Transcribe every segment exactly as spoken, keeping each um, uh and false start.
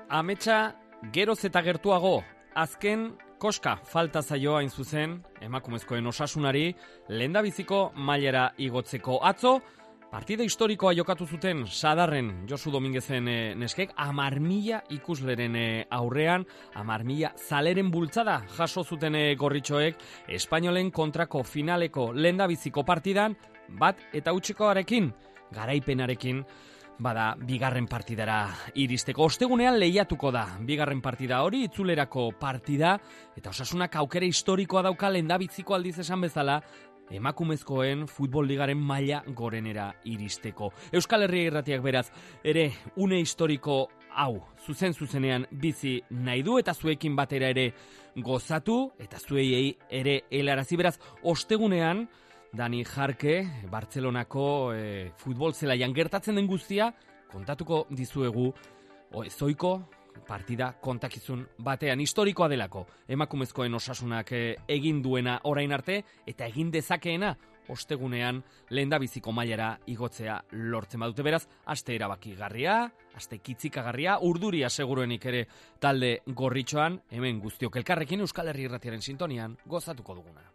Ametsa geroz eta gertuago, azken koska falta zaioa hain zuzen, emakumezkoen osasunari, lehendabiziko mailara igotzeko. Atzo, partida historikoa jokatu zuten Sadarren Josu Dominguezen e, neskek, amar mila ikusleren e, aurrean, amar mila zaleren bultzada jaso zuten e, gorritxoek, Espainolen kontrako finaleko lehendabiziko partidan, bat eta utxikoarekin, garaipenarekin, bada bigarren partidara iristeko. Ostegunean lehiatuko da bigarren partida hori, itzulerako partida, eta Osasunak aukera historikoa dauka lehendabiziko aldiz esan bezala, emakumezkoen futbol ligaren maila gorenera iristeko. Euskal Herria Irratiak beraz, ere une historiko hau zuzen zuzenean bizi nahi du, eta zuekin batera ere gozatu, eta zuei ere helarazi. Beraz, ostegunean Dani Jarke, Bartzelonako e, futbol zelaian gertatzen den guztia, kontatuko dizuegu oezoiko partida kontakizun batean, historikoa delako, emakumezkoen Osasunak e, egin duena orain arte, eta egin dezakeena ostegunean lehendabiziko mailara igotzea lortzen badute. Beraz, aste erabakigarria, aste kitzikagarria, urduria seguruenik ere talde gorritxoan, hemen guztiok elkarrekin Euskal Herria Irratiaren sintonian gozatuko duguna.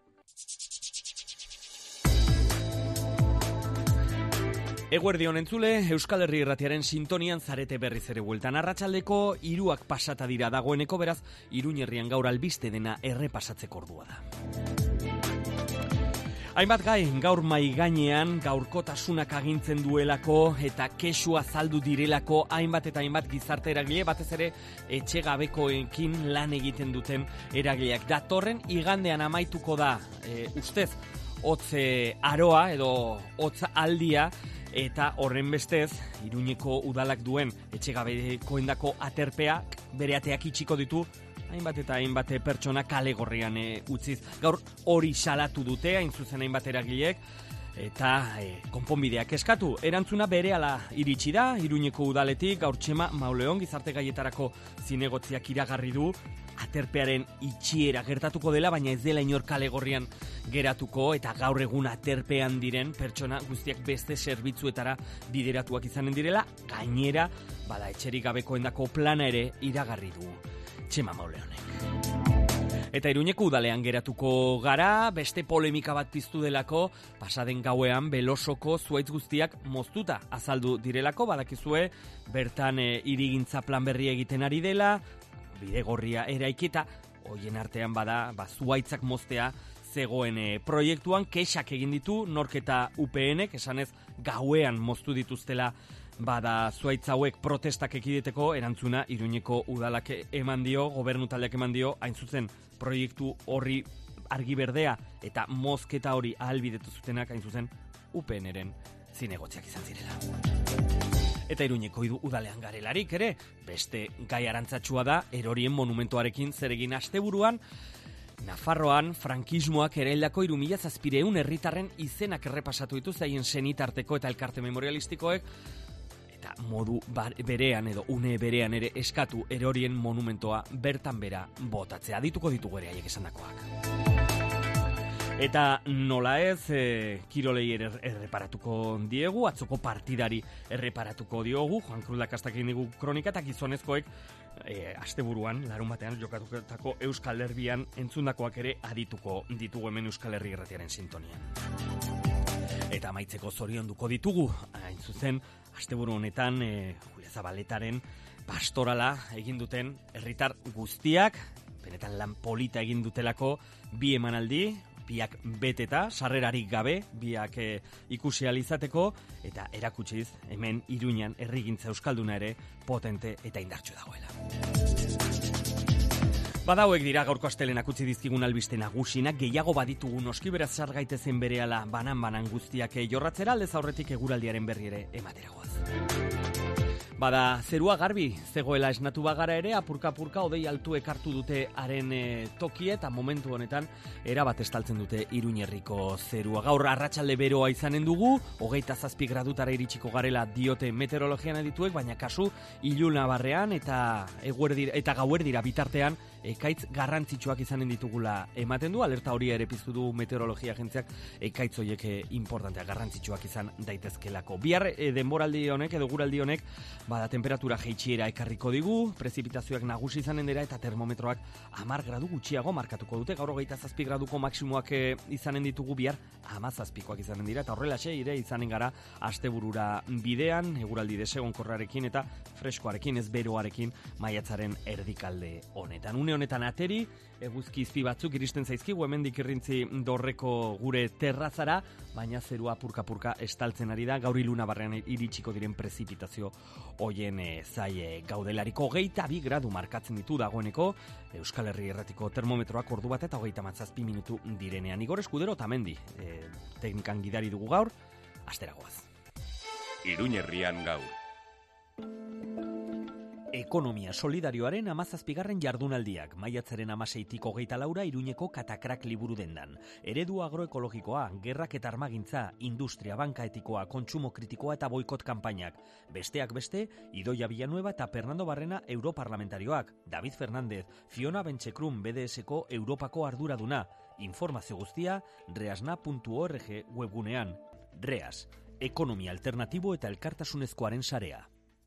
Eguerdion entzule, Euskal Herria Irratiaren sintonian zarete berriz ere bueltan. Arratsaldeko hiruak pasata dira dagoeneko, beraz, Iruñe herrian gaur albiste dena errepasatzeko ordua da. Hainbat gai, gaur mai gainean, gaurkotasunak agintzen duelako eta kexua azaldu direlako hainbat eta hainbat gizarte eragile, batez ere etxegabekoekin lan egiten duten eragileak. Datorren igandean amaituko da, e, ustez, hotze aroa edo hotz aldia, eta horren bestez, Iruñeko udalak duen etxegabekoendako aterpeak bere ateak itxiko ditu, hainbat eta hainbat pertsona kale gorrian e, utziz. Gaur hori salatu dute, hain zuzen hainbat eragileek, eta e, konponbideak eskatu. Erantzuna berehala iritsi da, Iruñeko udaletik, gaur Txema Mauleon gizarte gaietarako zinegotziak iragarri du, aterpearen itxiera gertatuko dela, baina ez dela inor kale gorrian geratuko, eta gaur egun aterpean diren pertsona guztiak beste zerbitzuetara bideratuak izanen direla, gainera, bada etxerik gabekoendako plana ere iragarri du Txema Mauleonek. Eta Iruñeko udalean geratuko gara, beste polemika bat piztu delako, pasaden gauean Belosoko zuaitz guztiak moztuta azaldu direlako, badakizue, bertan e, hirigintza plan berria egiten ari dela, bidegorria eraikita, hoien artean bada, ba, zuaitzak moztea zegoen e, proiektuan, kexak egin ditu, norketa U P N-ek, esanez gauean moztu dituztela, bada zuaitz hauek protestak ekideteko, erantzuna Iruñeko udalak eman dio, gobernu taldeak eman dio, hain zuzen proiektu horri argi berdea eta mozketa hori ahalbidetu zutenak, hain zuzen U P N-eren zinegotziak izan zirela. Eta Iruñeko udalean garelarik ere, beste gai arantzatxua da, erorien monumentoarekin zeregin asteburuan, Nafarroan frankismoak eraildako hiru mila zazpiehun herritarren izenak errepasatu ditu zaien senitarteko eta elkarte memorialistikoek, eta modu berean edo une berean ere eskatu erorien monumentoa bertan bera botatzea. Dituko ditugu ere haiek esandakoak. Eta nola ez, e, kirolei ere erreparatuko diegu, atzoko partidari erreparatuko diogu, Juan Cruz Lakastak egin digu kronika, eta gizonezkoek e, asteburuan, larun batean, jokatutako Euskal Herrian entzundakoak ere adituko ditugu hemen Euskal Herri Irratiaren sintonian. Eta amaitzeko zorionduko ditugu, hain zuzen, asteburu honetan, e, Julia Zabaletaren pastorala egin duten herritar guztiak, benetan lan polita egin dutelako bi emanaldi, biak beteta, sarrerarik gabe, biak e, ikusi alizateko, eta erakutsiz hemen Iruñan herrigintza euskalduna ere potente eta indartsu dagoela. Badauek dira gaurko astelenak utzi dizkigun albiste nagusinak, gehiago baditugu noski, beraz sar gaitezen berehala banan-banan guztiak jorratzera, aldez aurretik eguraldiaren berri ere ematera goaz. Bada, zerua garbi zegoela esnatu bagara ere, apurka-apurka odei altu ekartu dute haren e, tokie, eta momentu honetan erabat estaltzen dute Iruñerriko zerua. Gaur arratsalde beroa izanen dugu, hogeita zazpi gradutara iritsiko garela diote meteorologian adituek, baina kasu iluna barrean eta, eguerdira, eta gauerdira bitartean ekaitz garrantzitsuak izanen ditugula ematen du, alerta hori ere piztu du meteorologia agentziak, ekaitz horiek importanteak garrantzitsuak izan daitezkelako. Bihar e, denboraldi honek edo guraldi honek Bada, temperatura jeitsiera ekarriko digu, prezipitazioak nagusi izanen dira eta termometroak hamar gradu gutxiago markatuko dute. Gaur hogeita zazpi graduko maksimuak e, izanen ditugu, bihar hamazazpikoak izanen dira, eta horrelaxe ire izanen gara asteburura bidean, eguraldi desegonkorrarekin eta freskoarekin, ez beroarekin, maiatzaren erdikalde honetan. Une honetan ateri, eguzki izpi batzuk iristen zaizkigu, hemendik irrintzi dorreko gure terrazara, baina zerua purka-purka estaltzen ari da, gaur iluna barrean iritsiko diren prezipitazio hoien e, zaie gaudelariko. Hogeita bi gradu markatzen ditu dagoeneko Euskal Herri Erratiko termometroak ordu bat eta hogeita mazazpi minutu direnean. Igor Eskudero tamendi e, teknikan gidari dugu gaur, asteragoaz. Iruñerrian gaur. Ekonomia solidarioaren hamazazpigarren jardunaldiak, maiatzaren hamaseitik hogeita laura Iruñeko Katakrak liburu dendan. Eredu agroekologikoa, gerrak eta armagintza, industria, banka etikoa, kontsumo kritikoa eta boikot kanpainak. Besteak beste, Idoia Villanueva eta Fernando Barrena europarlamentarioak, David Fernández, Fiona Benchekrum B D S-ko Europako arduraduna. Informazio guztia, reasna puntu org webgunean. Reas, ekonomia alternatibo eta elkartasunezkoaren sarea.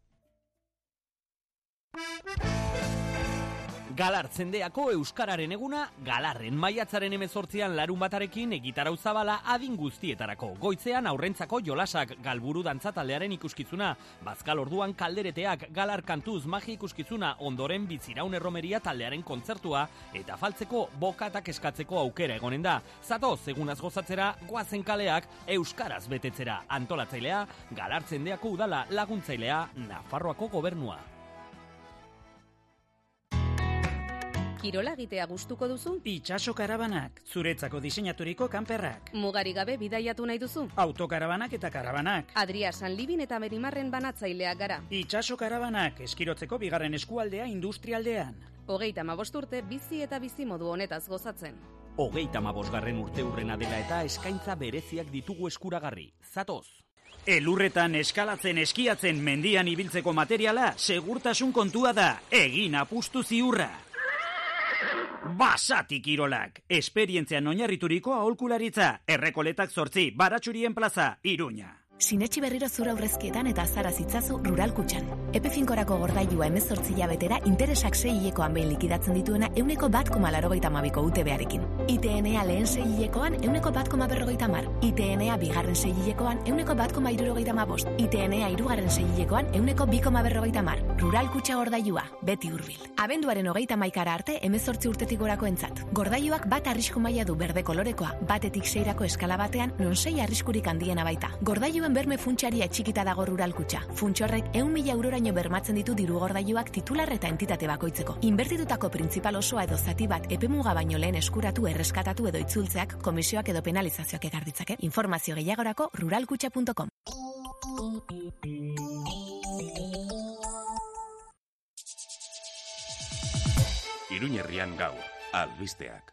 Galar zendeako Euskararen eguna, Galarren maiatzaren hemezortzian larun batarekin egitarau zabala adin guztietarako. Goizean aurrentzako jolasak, Galburu dantza taldearen ikuskizuna, Bazkal orduan kaldereteak, Galar kantuz magia ikuskizuna, ondoren Biziraun erromeria taldearen kontzertua, eta faltzeko bokatak eskatzeko aukera egonen da. Zatoz, egunaz gozatzera, goazen kaleak, Euskaraz betetzera. Antolatzailea, Galar zendeako udala, laguntzailea, Nafarroako gobernua. Kirola egitea gustuko duzu? Itxaso karabanak, zuretzako diseinaturiko kanperrak. Mugari gabe bidaiatu nahi duzu? Autokarabanak eta karabanak. Adria Sanlibin eta Berimarren banatzaileak gara. Itxaso karabanak, eskirotzeko bigarren eskualdea industrialdean. Hogeita hamabost urte bizi eta bizimodu honetaz gozatzen. Hogeita hamabosgarren urte urrena dela eta eskaintza bereziak ditugu eskuragarri. Zatoz! Elurretan eskalatzen, eskiatzen, mendian ibiltzeko materiala, segurtasun kontua da, egin apustu ziurra. Basati Kirolak, esperientzian oinarrituriko aholkularitza, Errekoletak zortzi, Baratxurien plaza, Iruña. Sinetxi berriro zura aurrezkietan eta azara zitzazu Rural Kutxan. Epe finkorako gordailua hemezortzi hilabetera interesak sei hilekoan behin likidatzen dituena euneko bat koma laurogeita hamabiko U T B-arekin. I T N A lehen sei hilekoan euneko bat koma berrogeita hamar. I T N A bigarren sei hilekoan euneko bat koma hirurogeita hamabost. I T N A hirugarren sei hilekoan euneko bi koma berrogeita hamar. Rural Kutxa gordailua, beti hurbil. Abenduaren hogeita hamaikara arte hemezortzi urtetik gorako entzat. Gordailuak bat arrisku maila du berde kolorekoa, batetik seirako eskala batean non sei arriskurik handiena baita. Gordailu berme funtsaria txikita dago Rural Kutxa. Funtsorrek ehun mila euroraino bermatzen ditu diru gordailuak titular eta entitate bakoitzeko. Inbertitutako printzipal osoa edo zati bat epemuga baino lehen eskuratu, erreskatatu edo itzultzeak komisioak edo penalizazioak ekar ditzake. Informazio gehiagorako ruralkutxa puntu com. Iruñerrian gaur, albisteak.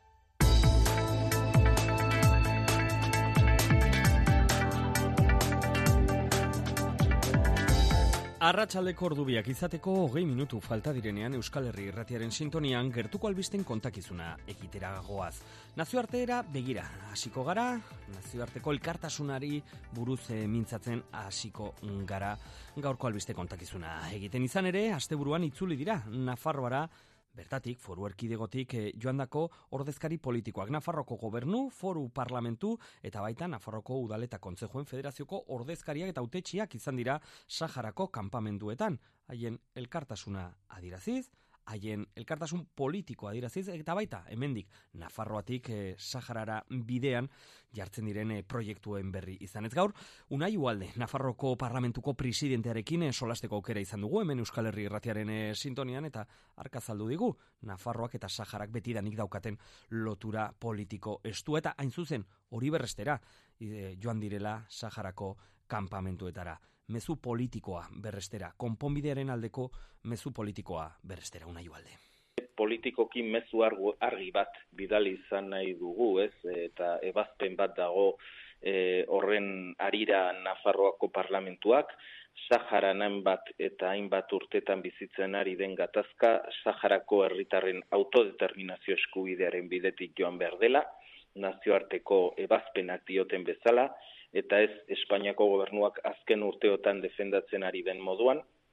Arratsaldeko ordubiak izateko hogei minutu falta direnean Euskal Herri Irratiaren sintonian gertuko albisten kontakizuna egitera goaz. Nazioarteera begira hasiko gara, nazioarteko elkartasunari buruz e, mintzatzen hasiko gara gaurko albiste kontakizuna. Egiten izan ere, asteburuan itzuli dira Nafarroara, bertatik, foru erkidegotik eh, joandako ordezkari politikoak. Nafarroko gobernu, foru parlamentu eta baita Nafarroko udal eta kontzejuen federazioko ordezkariak eta hautetsiak izan dira Saharako kanpamenduetan. Haien elkartasuna adiraziz, haien elkartasun politikoa adiraziz, eta baita, hemendik Nafarroatik eh, Saharara bidean jartzen diren eh, proiektuen berri izan ez gaur. Unai Ugalde, Nafarroko parlamentuko presidentearekin eh, solasteko aukera izan dugu, hemen Euskal Herri Irratiaren eh, sintonian, eta arkazaldu digu, Nafarroak eta Saharak betidanik daukaten lotura politiko estua, eta hain zuzen hori berrestera eh, joan direla Saharako kanpamentuetara. Mezu politikoa berrestera, konponbidearen aldeko mezu politikoa berrestera, Unai Ugalde. Politikoki mezu argi bat bidali izan nahi dugu, ez? Eta ebazpen bat dago e, horren arira Nafarroako parlamentuak, Saharan hainbat eta hainbat urtetan bizitzen ari den gatazka, Saharako herritarren autodeterminazio eskubidearen bidetik joan behar dela, nazioarteko ebazpenak dioten bezala, eta ez Espainiako gobernuak azken urteotan defendatzen ari den moduan,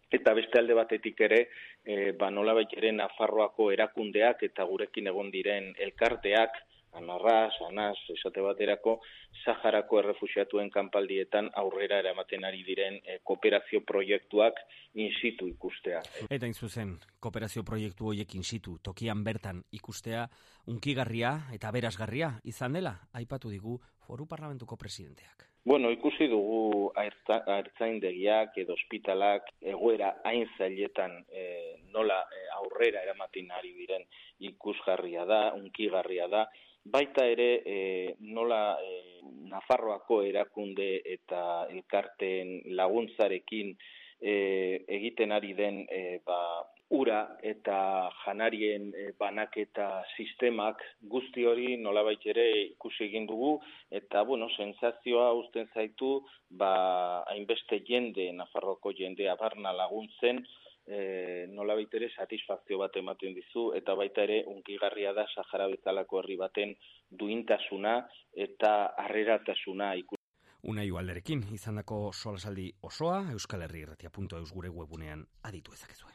Eta beste alde batetik ere, e, ba, nolabait ere Nafarroako erakundeak eta gurekin egon diren elkarteak, Anarras, Anas, esate baterako, Saharako errefuxiatuen kanpaldietan aurrera eramaten ari diren e, kooperazio proiektuak in situ ikustea. Eta in zuzen, kooperazio proiektu horiek in situ, tokian bertan ikustea, unkigarria eta berazgarria izan dela, aipatu digu Foru Parlamentuko presidenteak. Bueno, ikusi dugu ertzaindegiak edo ospitalak egoera hain zailetan e, nola e, aurrera eramaten ari diren ikusgarria da, unkigarria da, baita ere e, nola e, Nafarroako erakunde eta elkarteen laguntzarekin e, egiten ari den e, ba, ura eta janarien e, banaketa sistemak guzti hori nolabait ere ikusi egin dugu eta bueno, sentsazioa uzten zaitu ba hainbeste jende Nafarroako jendea barna laguntzen E, nolabait ere satisfazio bat ematen dizu eta baita ere unkigarria da Sahara bezalako herri baten duintasuna eta harreratasuna ikusi. Unai Ualderekin izandako solasaldi osoa euskal herri irratia puntu eus gure webunean aditu ezakezue.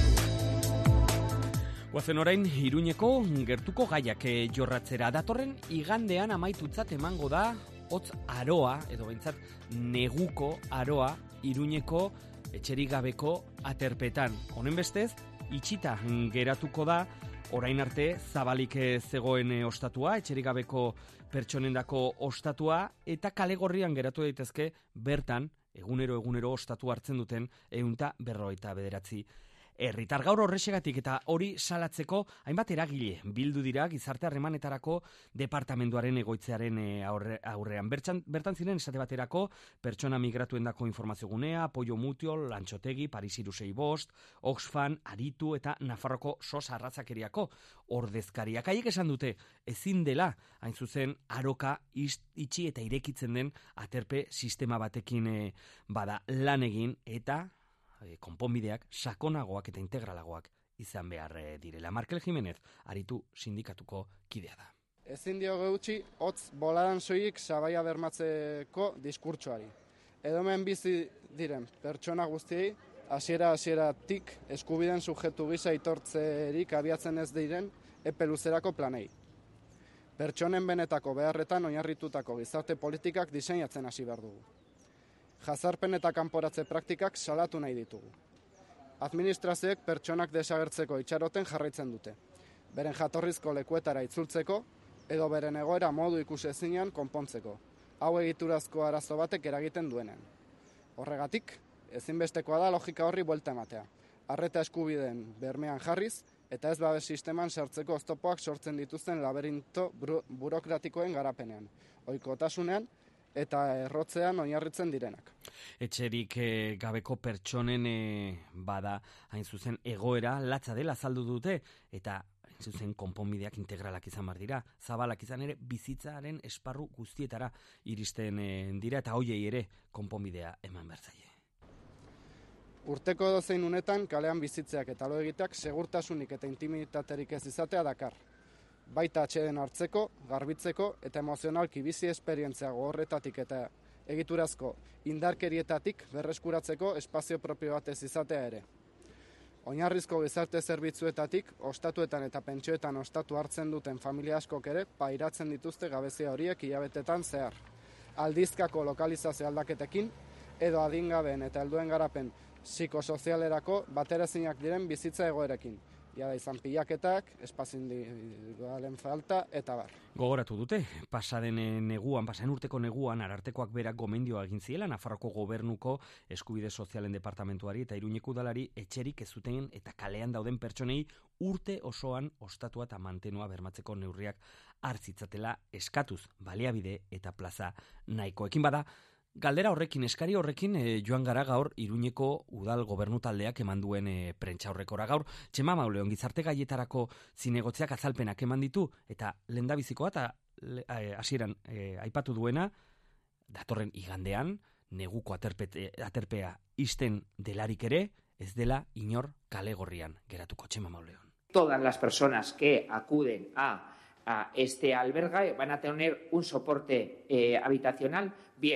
Guazen orain, Iruñeko gertuko gaiak jorratzera datorren igandean amaitutzat emango da hotz aroa, edo behintzat neguko aroa Iruñeko etxerik gabeko aterpetan. Honen bestez, itxita geratuko da, orain arte zabalik zegoen ostatua, etxerik gabeko pertsonendako ostatua, eta kale gorrian geratu daitezke bertan, egunero egunero ostatu hartzen duten, ehunta berrogeita bederatzi herritar. Gaur horrexegatik eta hori salatzeko hainbat eragile bildu dira gizarte harremanetarako departamentuaren egoitzearen aurre, aurrean. Bertan, bertan ziren esate baterako pertsona migratuendako informazio gunea, Apoio Mutual, Lantxotegi, Paris Irusei Bost, Oxfam, Aritu eta Nafarroko sos arrazakeriako ordezkariak. Haiek esan dute ezin dela hain zuzen aroka itxi eta irekitzen den aterpe sistema batekin e, bada lan egin eta konponbideak sakonagoak eta integralagoak izan behar direla. Markel Jimenez, Aritu sindikatuko kidea da. Ezin dio geutxi, hotz boladan soilik sabaia bermatzeko diskurtsoari. Edomen bizi diren pertsona guztiei, hasiera hasieratik eskubideen subjektu gisa aitortzerik abiatzen ez diren epe luzerako planei. Pertsonen benetako beharretan oinarritutako gizarte politikak diseinatzen hasi behar dugu. Jazarpen eta kanporatze praktikak salatu nahi ditugu. Administrazioek pertsonak desagertzeko itxaroten jarraitzen dute. Beren jatorrizko lekuetara itzultzeko edo beren egoera modu ikusezinean konpontzeko. Hau egiturazko arazo batek eragiten duenen. Horregatik, ezinbestekoa da logika horri buelta ematea. Arreta eskubideen bermean jarriz eta ez babes sisteman sartzeko oztopoak sortzen dituzten laberinto burokratikoen garapenean, ohikotasunean eta errotzean oinarritzen direnak. Etxerik e, gabeko pertsonen e, bada hain zuzen egoera latza dela azaldu dute eta hain zuzen konponbideak integralak izan bar dira, zabalak izan ere bizitzaren esparru guztietara iristen e, dira eta hoiei ere konponbidea eman behar zaie. Urteko dozein unetan kalean bizitzeak eta lo egiteak segurtasunik eta intimitaterik ez izatea dakar. Baita atxeden hartzeko, garbitzeko eta emozionalki bizi esperientzia gogorretatik eta egiturazko indarkerietatik berreskuratzeko espazio propio bat ez izatea ere. Oinarrizko gizarte zerbitzuetatik, ostatuetan eta pentsioetan ostatu hartzen duten familia askok ere pairatzen dituzte gabezia horiek hilabetetan zehar. Aldizkako lokalizazio aldaketekin edo adingabeen eta helduen garapen psikosozialerako bateraezinak diren bizitza egoerekin. Ja da izan pilaketak, espazio individualen falta, eta bar. Gogoratu dute, pasaden neguan, pasaden urteko neguan, Arartekoak berak gomendioa egin ziela, Nafarroko gobernuko eskubide sozialen departamentuari eta Iruñeko udalari etxerik ez zuten eta kalean dauden pertsonei urte osoan ostatua eta mantenua bermatzeko neurriak hartzitzatela eskatuz, baliabide eta plaza nahikoekin bada. Galdera horrekin, eskari horrekin e, joan gara gaur Iruñeko udal gobernu taldeak eman duen e, prentsa horrekora gaur. Txema Mauleon gizarte gaietarako zinegotziak azalpenak eman ditu eta lehendabizikoa eta hasieran e, aipatu duena datorren igandean neguko aterpete, aterpea isten delarik ere ez dela inor kale gorrian geratuko. Txema Mauleon. Todas las personas que acuden a a este albergue van a tener un soporte eh, habitacional bien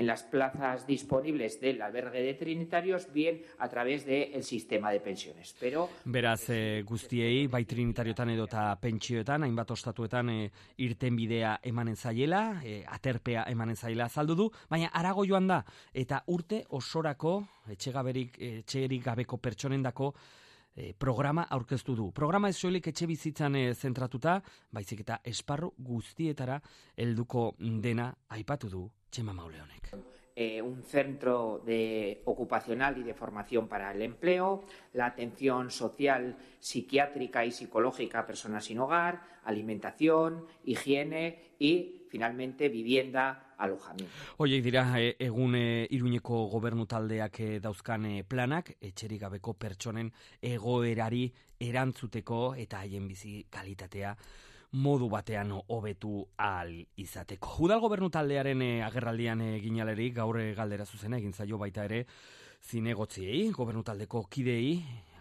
en las plazas disponibles del albergue de trinitarios, bien a través del sistema de pensiones. Pero Beraz, e, guztiei, bai trinitariotan edo eta pentsioetan, hainbat ostatuetan e, irten bidea emanen zaiela, e, aterpea emanen zaiela azaldu du, baina arago joan da, eta urte osorako, etxegaberik, etxerik gabeko pertsonendako e, programa aurkeztu du. Programa ez soilik etxe bizitzan e, zentratuta, baizik eta esparru guztietara helduko dena aipatu du Txema Mauleonek. Eh, un centro de ocupacional y de formación para el empleo, la atención social, psiquiátrica y psicológica a personas sin hogar, alimentación, higiene y, finalmente, vivienda, alojamiento. Hoiek dira, e, egun e, Iruñeko gobernu taldeak e, dauzkan e, planak, etxerik gabeko pertsonen egoerari erantzuteko eta haien bizi kalitatea modu batean hobetu ahal izateko. Udal gobernu taldearen e, agerraldian egin alerik, gaur e, galdera zuzena egin zaio baita ere zinegotziei, gobernu taldeko kidei,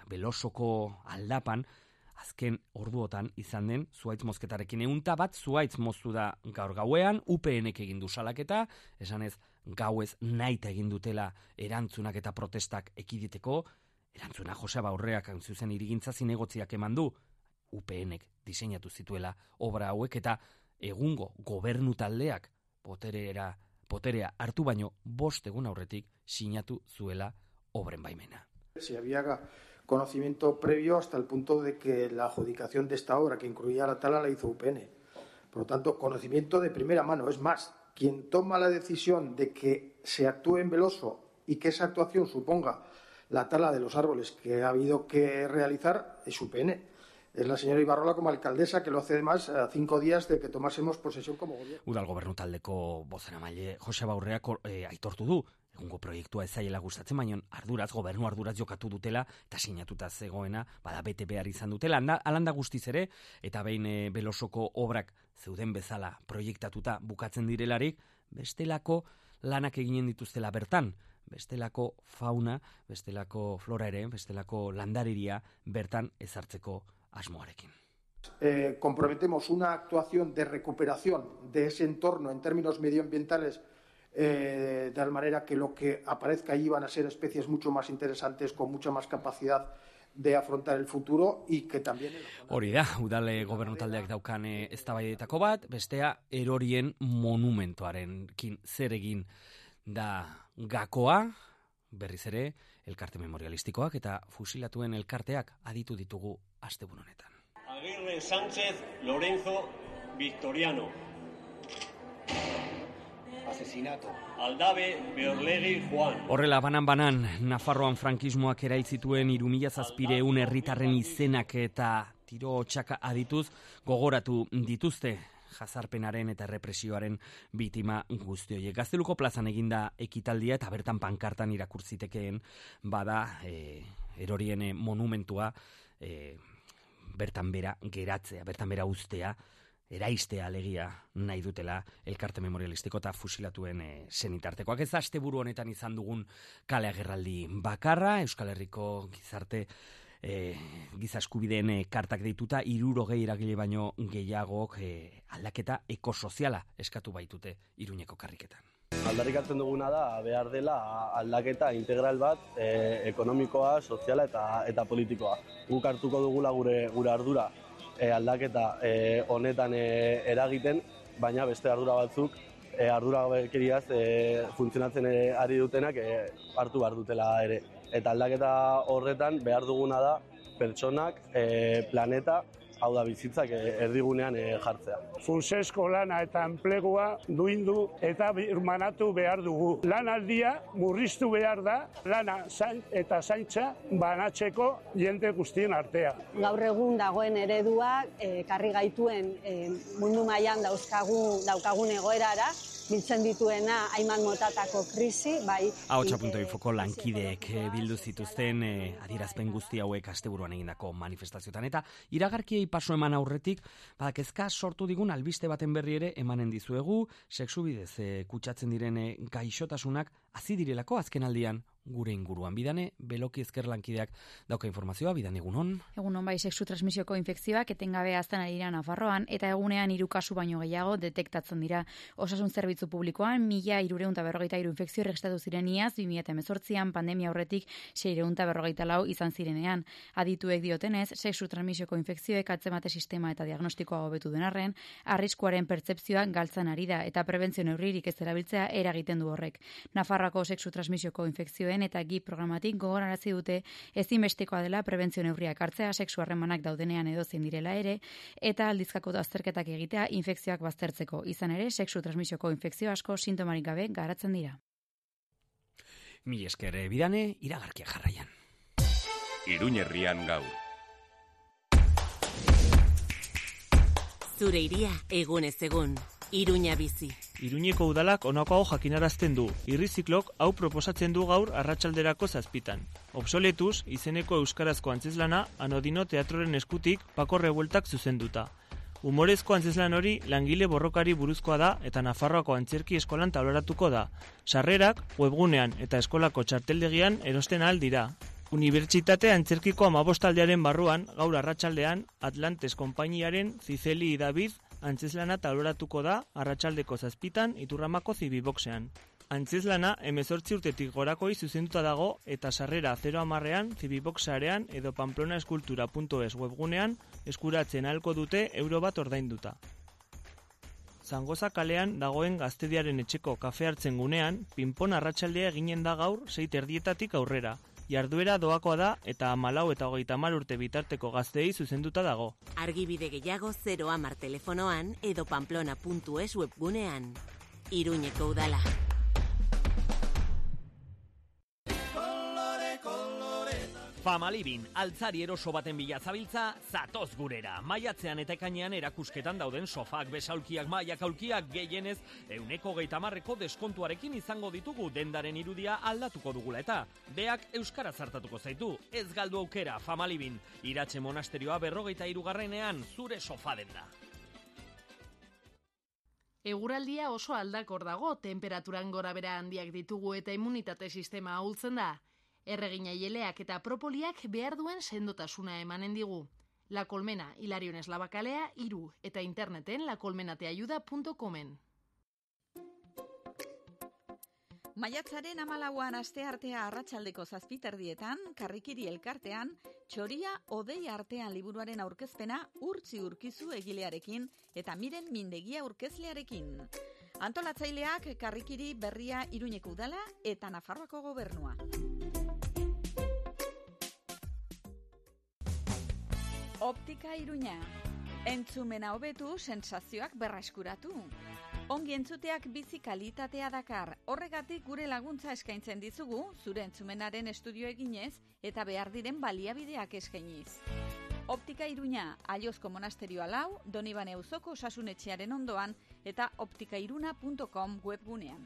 Belosoko aldapan, azken orduotan izan den zuhaitz mozketarekin. Eunta bat zuhaitz moztu da gaur gauean, U P N-ek egin du salaketa, esanez gauez naita egin dutela erantzunak eta protestak ekiditeko, erantzuna Joseba Aurreak zuzen irigintza zinegotziak eman du, U P N-ek diseinatu zituela obra hauek eta egungo gobernu taldeak poterera, poterea hartu baino bost egun aurretik sinatu zuela obren baimena. Si había conocimiento previo hasta el punto de que la adjudicación de esta obra que incluía la tala la hizo U P N. Por lo tanto, conocimiento de primera mano. Es más, quien toma la decisión de que se actúe en Beloso y que esa actuación suponga la tala de los árboles que ha habido que realizar es U P N. Es la señora Ibarrola como alcaldesa, que lo hace además a cinco días de que tomásemos posesión como gobierno. Udal gobernu taldeko bozeramaile Joseba Aurreak e, aitortu du, egungo proiektua ez zaiela gustatzen, baina arduraz, gobernu arduraz jokatu dutela, eta sinatuta zegoena, bada bete behar izan dutela, alanda guztiz ere, eta behin e, Belosoko obrak zeuden bezala proiektatuta bukatzen direlarik, bestelako lanak eginen dituztela bertan, bestelako fauna, bestelako flora ere, bestelako landariria bertan ezartzeko asmoarekin. Eh, comprometemos una actuación de recuperación de ese entorno en términos medioambientales eh, de tal manera que lo que aparezca allí van a ser especies mucho más interesantes, con mucha más capacidad de afrontar el futuro y que también... Hori da, udale gobernu taldeak daukan eztabaidetako bat, bestea erorien monumentoarekin zer egin da gakoa, berriz ere, elkarte memorialistikoak eta fusilatuen elkarteak aditu ditugu asteburu honetan. Agirre Sánchez Lorenzo Victoriano. Asesinato. Aldave Beorlegi Juan. Horrela, banan-banan, Nafarroan frankismoak eraitzituen hiru mila zazpiehun herritarren izenak eta tiro txaka adituz gogoratu dituzte jazarpenaren eta represioaren bitima guzti horiek. Gazteluko plazan eginda ekitaldia eta bertan pankartan irakurtzitekeen bada e, erorien monumentua e, bertan bera geratzea, bertan bera ustea, eraistea alegia nahi dutela elkarte memorialistiko eta fusilatuen e, senitartekoak. Ez asteburu honetan izan dugun kale agerraldi bakarra, Euskal Herriko gizarte E, giza eskubideen e, kartak deituta hirurogei eragile baino gehiagok e, aldaketa ekosoziala eskatu baitute Iruñeko karriketan. Aldarrikatzen duguna da behar dela aldaketa integral bat e, ekonomikoa, soziala eta eta politikoa. Guk hartuko dugula gure gure ardura e, aldaketa e, honetan e, eragiten, baina beste ardura batzuk e, ardura gabekeriaz e, funtzionatzen e, ari dutenak e, hartu behar dutela ere. Eta aldaketa horretan behar duguna da pertsonak, e, planeta, hau da bizitzak e, erdigunean e, jartzea. Funtsezko lana eta enplegua duindu eta birmanatu behar dugu. Lanaldia murriztu behar da, lana zain eta zaintza banatzeko jende guztien artea. Gaur egun dagoen eredua, e, karri gaituen e, mundu mailan dauzkagu, daukagun egoerara, biltzen dituena hainbat motatako krisi, bai... Ahotsa punto infoko lankideek bildu zituzten e, adierazpen guzti hauek asteburuan egindako manifestazioetan. Eta iragarkiei paso eman aurretik, badak ezka sortu digun albiste baten berri ere emanen dizuegu, sexu bidez e, kutsatzen diren e, gaixotasunak hazi direlako azken aldian gure inguruan. Bidane, Beloki Ezkerlankideak dauka informazioa, Bidan, egunon. Egunon bai, sexu transmisioko infekzioak etengabe hazten ari dira Nafarroan, eta egunean hiru kasu baino gehiago detektatzen dira. Osasun zerbitzu publikoan, mila hirurehun eta berrogeita hiru infekzio erregistratu ziren iaz, bi mila hemezortzian pandemia aurretik seiehun eta berrogeita lau izan zirenean. Adituek diotenez, sexu transmisioko infekzioek atzemate sistema eta diagnostikoa hobetu den arren, arriskuaren pertzepzioa galtzen ari da, eta prebentzio neurririk ez erabiltzea eragiten du horrek. Nafarroako sexu transmisioko infekzioen eta G I P programatik gogorarazi dute ezinbestekoa dela prebentzio neurriak hartzea sexu harremanak daudenean edozein direla ere, eta aldizkako azterketak egitea infekzioak baztertzeko. Izan ere, sexu transmisioko infekzio asko sintomarik gabe garatzen dira. Mil esker, Bidane, iragarkiak jarraian. Iruñerrian gaur. Zure iria egunez egun. Iruña bizi. Iruñeko udalak honako hau jakinarazten du. Irriziklok hau proposatzen du gaur arratsalderako zazpitan. Obsoletuz, izeneko euskarazko antzeslana Anodino Teatroren eskutik Pako Revueltak zuzenduta. Humorezko antzeslan hori langile borrokari buruzkoa da eta Nafarroako antzerki eskolan tabloratuko da. Sarrerak webgunean eta eskolako txarteldegian erosten ahal dira. Unibertsitate Antzerkiko amabostaldearen barruan gaur arratsaldean Atlantes konpainiaren Zizeli David antzeslana tabloratuko da arratsaldeko zazpitan Iturramako Zibiboxean. Antzeslana hemezortzi urtetik gorakoi zuzenduta dago eta sarrera zero hamarrean Zibiboxarean edo pamplonaskultura puntu es webgunean eskuratzen ahalko dute euro bat ordainduta. Zangoza kalean dagoen Gaztediaren etxeko kafe hartzen gunean, pinpon arratsaldea eginen da gaur sei terdietatik aurrera. Jarduera doakoa da eta hamalau eta hogeita hamar urte bitarteko gazteei zuzenduta dago. Argibide gehiago zero hamar telefonoan edo pamplona puntu es webgunean. Iruñeko udala. Famalibin, altzari eroso baten bila zabiltza, zatoz gurera. Maiatzean eta ekainean erakusketan dauden sofak, besaulkiak, mailak, aulkiak gehienez, euneko geita marreko deskontuarekin izango ditugu dendaren irudia aldatuko dugula eta. Beak euskara zartatuko zaitu, ez galdu aukera, Famalibin. Iratxe monasterioa berrogeita hirugarrenean zure sofa denda. Eguraldia oso aldakor dago, temperaturan gorabera handiak ditugu eta immunitate sistema ahultzen da. Erregina hieleak eta propoliak behar duen sendotasuna emanen digu. La Colmena, Hilarion Eslabakalea, iru eta interneten lacolmenateayuda puntu comen. Maiatzaren hamalauan asteartea arratsaldeko zazpiterdietan, Karrikiri elkartean, Txoria odei artean liburuaren aurkezpena Urtzi Urkizu egilearekin eta Miren Mindegia aurkezlearekin. Antolatzaileak Karrikiri Berria Iruñeko udala eta Nafarroako gobernua. Optika Iruña. Entzumena hobetu, sensazioak berreskuratu. Ongi entzuteak bizi kalitatea dakar. Horregatik gure laguntza eskaintzen dizugu, zure entzumenaren estudio eginez eta behar diren baliabideak eskainiz. Optika Iruña, Aiozko monasterioa lau, Donibane auzoko osasunetxearen ondoan eta optikairuna puntu com webgunean.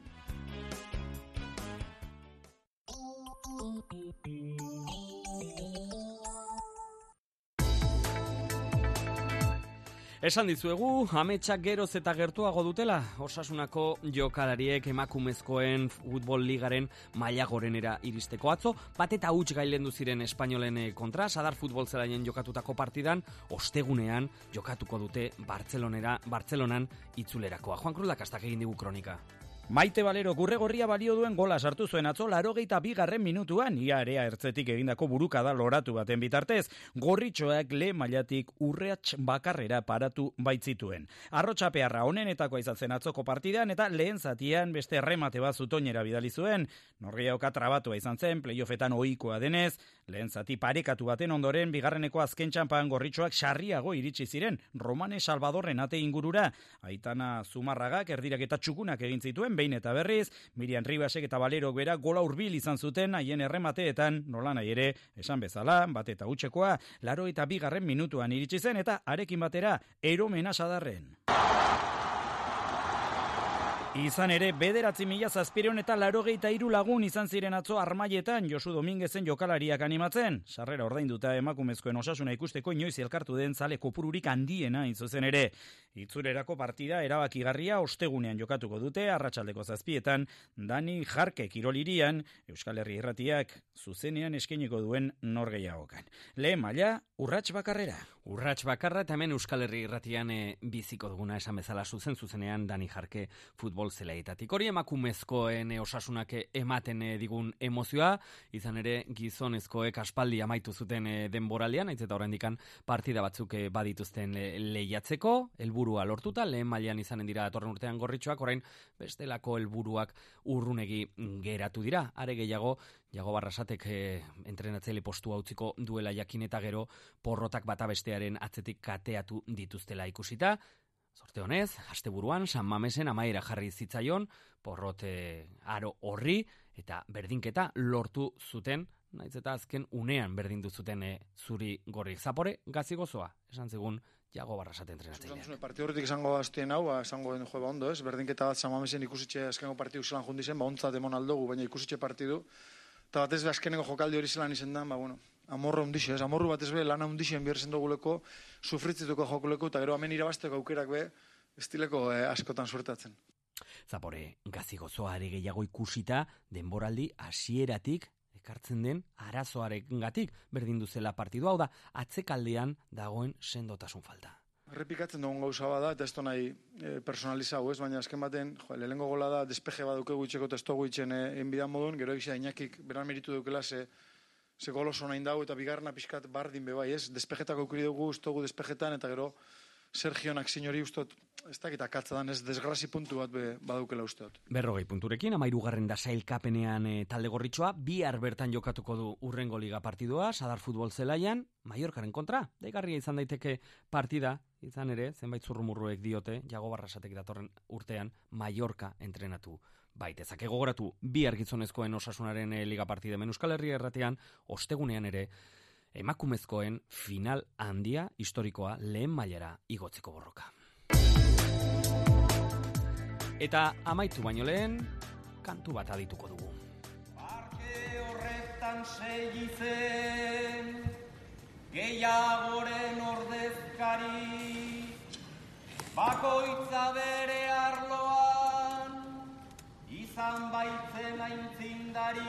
Esan dizuegu, ametsak geroz eta gertuago dutela, Osasunako jokalariek emakumezkoen futbol ligaren maila gorenera iristeko atzo, bat eta huts gailendu ziren espainolen kontra, Sadar futbol zelaien jokatutako partidan, ostegunean jokatuko dute Bartzelonera, Bartzelonan itzulerakoa. Juan Cruz Lakastak egin digu kronika. Maite Balero gurregorria balio duen gola sartu zuen atzo laurogeita bigarren minutuan, ia area ertzetik egindako burukada loratu baten bitartez, gorritxoak le mailatik urreatx bakarrera paratu baitzituen. Arrotxapearra honenetakoa izatzen atzoko partidan eta lehen zatian beste remate bat zutoinera bidali zuen. Norgehiagoka trabatua izan zen, playoffetan ohikoa denez, lehen zati parekatu baten ondoren bigarreneko azken txampan gorritxoak sarriago iritsi ziren, Romane Salvadorren ate ingurura. Aitana Zumarragak erdirak eta txukunak egin zituen, behin eta berriz, Miriam Ribasek eta Valerok bera gola hurbil izan zuten haien erremateetan, nola nahi ere, esan bezala, bat eta hutsekoa, laro eta bigarren minutuan iritsi zen eta arekin batera, eromena Sadarren. Izan ere, bederatzi mila zazpireun eta larogeita hiru lagun izan ziren atzo Armaietan Josu Dominguezen jokalariak animatzen. Sarrera ordainduta emakumezkoen osasuna ikusteko inoiz elkartu den zale kopururik handiena zuzen ere. Itzurerako partida erabakigarria ostegunean jokatuko dute, arratsaldeko zazpietan, Dani Jarke kirolirian, Euskal Herri Irratiak zuzenean eskainiko duen norgehiagokan. Lehen maila, urrats bakarrera. Urrats bakarra eta hemen Euskal Herri Irratian e, biziko duguna esan bezala zuzen zuzenean Dani Jarke futbol zelaitatik. Hori emakumezkoen e, osasunak ematen e, digun emozioa, izan ere gizonezkoek aspaldi amaitu zuten e, denboraldean, aiz eta oraindikan partida batzuk e, badituzten e, lehiatzeko, helburua lortuta, lehen mailan izanen dira datorren urtean gorritxoak, orain bestelako helburuak urrunegi geratu dira. Are gehiago, Jago Barrasatek e, entrenatzaile postua utziko duela jakin eta gero porrotak bata bestearen atzetik kateatu dituztela ikusita. Sorte honez, asteburuan San Mamesen amaiera jarri zitzaion, porrot e, aro horri eta berdinketa lortu zuten, naiz eta azken unean berdindu zuten e, zuri gorri. Zapore, gazi gozoa, esan zegun Jago Barrasate entrenatzaileak. Partidu horretik izango aztien hau, ba, izango den joa ondo, ez? Berdinketa bat San Mamesen ikusitxe azkengo partidu zelan jundizen, ba, ontzat emon aldogu, baina ikusitxe partidu. Eta batez be azkeneko jokaldi hori zelan izan da, ba, bueno, amorro hundixe, ez? Amorru batez be lana hundixen biherzen duguleko, sufritzituko jokuleko, eta gero hemen irabazteko aukerak be, estileko eh, askotan suertatzen. Zapore, gazi gozoare gehiago ikusita, denboraldi hasieratik ekartzen den arazoarengatik berdin duzela partidu, hau da, atzekaldean dagoen sendotasun falta. Errepikatzen dugun gauza bada, eta ez da nahi e, personalizau, ez? Baina azken baten, jo, lehenengo gola da, despeje bat duke gutxeko eta ez dugu itxen e, enbidan modun, gero egizia Iñakik beran meritu dukela, ze, ze gol oso nahi dago, eta bigarna pixkat bardin bebai, ez? Despejetako ukri dugu, ez dugu despejetan, eta gero Sergionak sinori ustot, ez dakit akatza dan, ez desgrazi puntu bat be, badukela ustot. Berrogei punturekin, amairugarren da sailkapenean e, talde gorritxoa, bihar bertan jokatuko du urrengo liga partidua, Sadar futbol zelaian, Mallorcaren kontra, daigarria izan daiteke partida, izan ere, zenbait zurrumurruek diote, Jago Barrasatek datorren urtean Mallorca entrenatu baitezak. Gogoratu, bihar gizonezkoen osasunaren e, liga partida hemen Euskal Herria Erratean, ostegunean ere, emakumezkoen final handia historikoa lehen mailara igotzeko borroka. Eta amaitu baino lehen, kantu bat adituko dugu. Parke horretan segitzen, gehiagoren ordezkari, bakoitza bere arloan, izan baitzen aintzindari,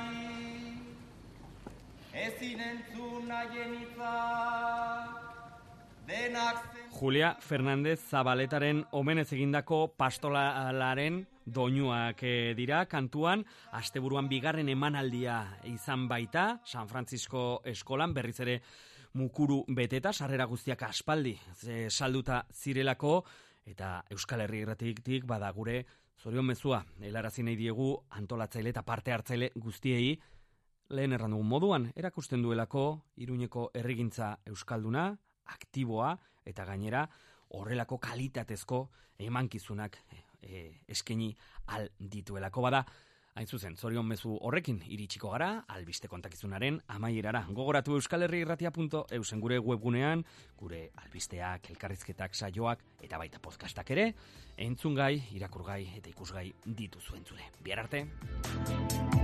ezin entzun nahien itzak, denak zen... Julia Fernández Zabaletaren omenez egindako pastolaren doinuak dira kantuan, asteburuan bigarren emanaldia izan baita, San Francisco eskolan, berriz ere mukuru beteta, sarrera guztiak aspaldi salduta zirelako, eta Euskal Herri Irratitik bada gure zorion mezua, helarazi nahi diegu antolatzaile eta parte hartzaile guztiei, lehen erran dugun moduan, erakusten duelako Iruñeko herrigintza euskalduna, aktiboa, eta gainera horrelako kalitatezko emankizunak e, e, eskaini al dituelako bada. Hain zuzen, zorion mezu horrekin iritsiko gara, albiste kontakizunaren amaierara. Gogoratu Euskal Herri Irratia punto eusen gure webgunean, gure albisteak, elkarrizketak, saioak, eta baita podcastak ere, entzungai, irakurgai eta ikusgai dituzu entzule. Bihar arte!